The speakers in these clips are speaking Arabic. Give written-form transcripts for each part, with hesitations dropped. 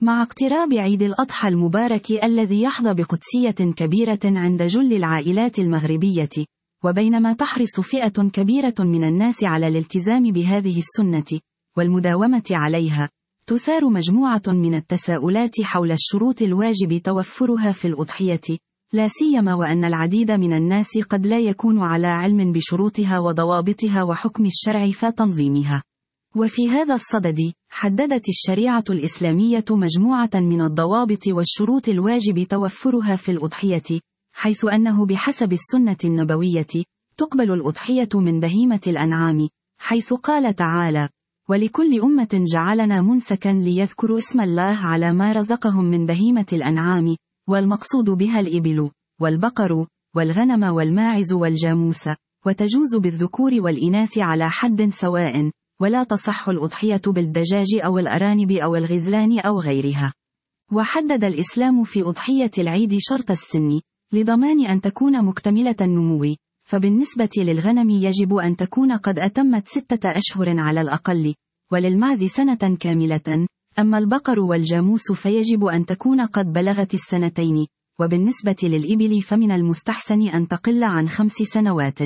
مع اقتراب عيد الأضحى المبارك الذي يحظى بقدسية كبيرة عند جل العائلات المغربية، وبينما تحرص فئة كبيرة من الناس على الالتزام بهذه السنة والمداومة عليها، تثار مجموعة من التساؤلات حول الشروط الواجب توفرها في الأضحية، لا سيما وأن العديد من الناس قد لا يكون على علم بشروطها وضوابطها وحكم الشرع فتنظيمها. وفي هذا الصدد، حددت الشريعة الإسلامية مجموعة من الضوابط والشروط الواجب توفرها في الأضحية، حيث أنه بحسب السنة النبوية تقبل الأضحية من بهيمة الأنعام، حيث قال تعالى: ولكل أمة جعلنا منسكا ليذكروا اسم الله على ما رزقهم من بهيمة الأنعام، والمقصود بها الإبل والبقر والغنم والماعز والجاموس، وتجوز بالذكور والإناث على حد سواء، ولا تصح الأضحية بالدجاج أو الأرانب أو الغزلان أو غيرها. وحدد الإسلام في أضحية العيد شرط السن، لضمان أن تكون مكتملة النمو، فبالنسبة للغنم يجب أن تكون قد أتمت 6 أشهر على الأقل، وللمعز سنة كاملة، أما البقر والجاموس فيجب أن تكون قد بلغت 2 سنين، وبالنسبة للإبل فمن المستحسن أن تقل عن 5 سنوات.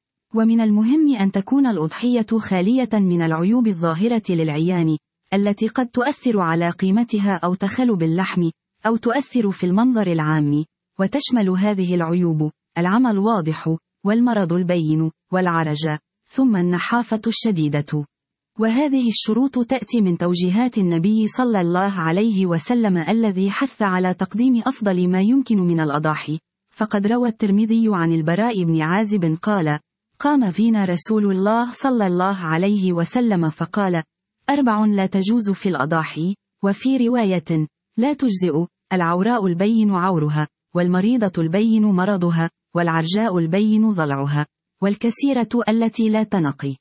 ومن المهم أن تكون الأضحية خالية من العيوب الظاهرة للعيان، التي قد تؤثر على قيمتها أو تخل باللحم، أو تؤثر في المنظر العام، وتشمل هذه العيوب العمى الواضح، والمرض البين، والعرج، ثم النحافة الشديدة. وهذه الشروط تأتي من توجيهات النبي صلى الله عليه وسلم الذي حث على تقديم أفضل ما يمكن من الأضاحي، فقد روى الترمذي عن البراء بن عازب قال: قام فينا رسول الله صلى الله عليه وسلم فقال: 4 لا تجوز في الأضاحي، وفي رواية: لا تجزئ: العوراء البين عورها، والمريضة البين مرضها، والعرجاء البين ضلعها، والكسيرة التي لا تنقي.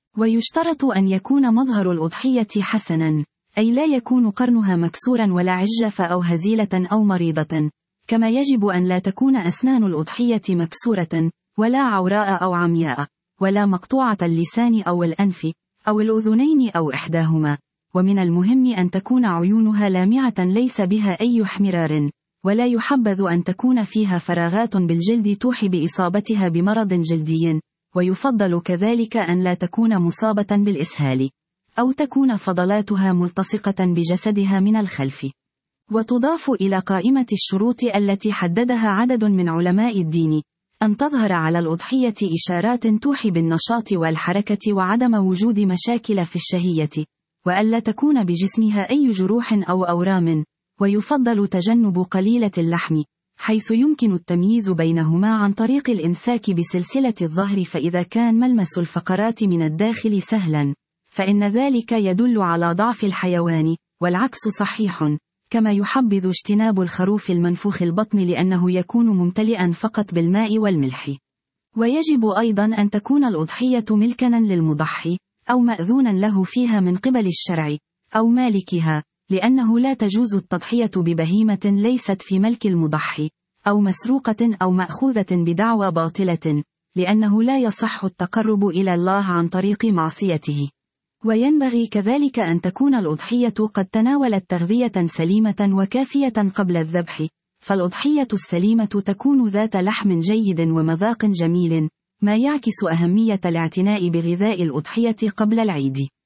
ويشترط أن يكون مظهر الأضحية حسنا، أي لا يكون قرنها مكسورا ولا عجف أو هزيلة أو مريضة، كما يجب أن لا تكون أسنان الأضحية مكسورة، ولا عوراء أو عمياء، ولا مقطوعة اللسان أو الأنف، أو الأذنين أو إحداهما. ومن المهم أن تكون عيونها لامعة ليس بها أي احمرار، ولا يحبذ أن تكون فيها فراغات بالجلد توحي بإصابتها بمرض جلدي، ويفضل كذلك أن لا تكون مصابة بالإسهال، أو تكون فضلاتها ملتصقة بجسدها من الخلف. وتضاف إلى قائمة الشروط التي حددها عدد من علماء الدين أن تظهر على الأضحية إشارات توحي بالنشاط والحركة وعدم وجود مشاكل في الشهية، وألا تكون بجسمها أي جروح أو أورام، ويفضل تجنب قليلة اللحم، حيث يمكن التمييز بينهما عن طريق الإمساك بسلسلة الظهر، فإذا كان ملمس الفقرات من الداخل سهلا فإن ذلك يدل على ضعف الحيوان، والعكس صحيح، كما يحبذ اجتناب الخروف المنفوخ البطن لأنه يكون ممتلئا فقط بالماء والملح. ويجب أيضا أن تكون الأضحية ملكا للمضحي، أو مأذونا له فيها من قبل الشرع، أو مالكها، لأنه لا تجوز التضحية ببهيمة ليست في ملك المضحي، أو مسروقة أو مأخوذة بدعوى باطلة، لأنه لا يصح التقرب إلى الله عن طريق معصيته. وينبغي كذلك أن تكون الأضحية قد تناولت تغذية سليمة وكافية قبل الذبح، فالأضحية السليمة تكون ذات لحم جيد ومذاق جميل، ما يعكس أهمية الاعتناء بغذاء الأضحية قبل العيد.